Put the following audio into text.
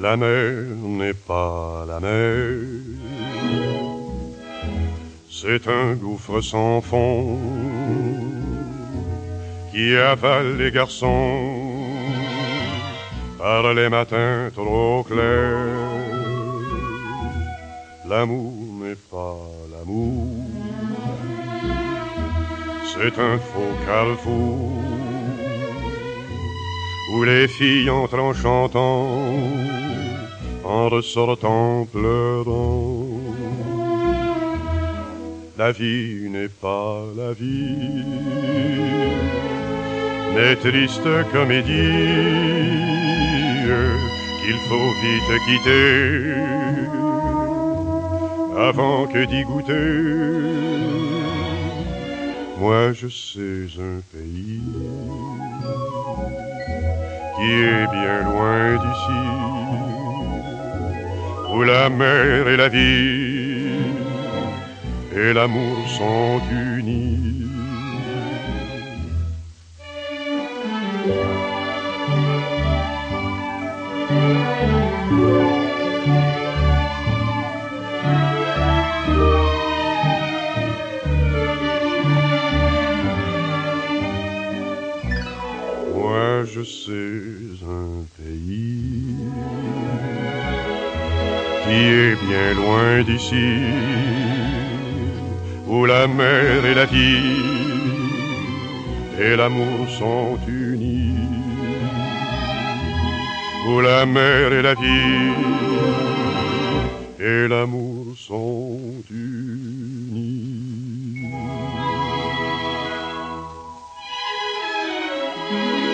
La mer n'est pas la mer, c'est un gouffre sans fond qui avale les garçons par les matins trop clairs. L'amour n'est pas l'amour, c'est un faux carrefour où les filles entrent en chantant, en ressortant pleurant. La vie n'est pas la vie, mais triste comédie qu'il faut vite quitter avant que d'y goûter. Moi je sais un pays qui est bien loin d'ici, où la mer et la vie et l'amour sont unis. Moi je sais un pays qui est bien loin d'ici, où la mer et la vie et l'amour sont unis, où la mer et la vie et l'amour sont unis.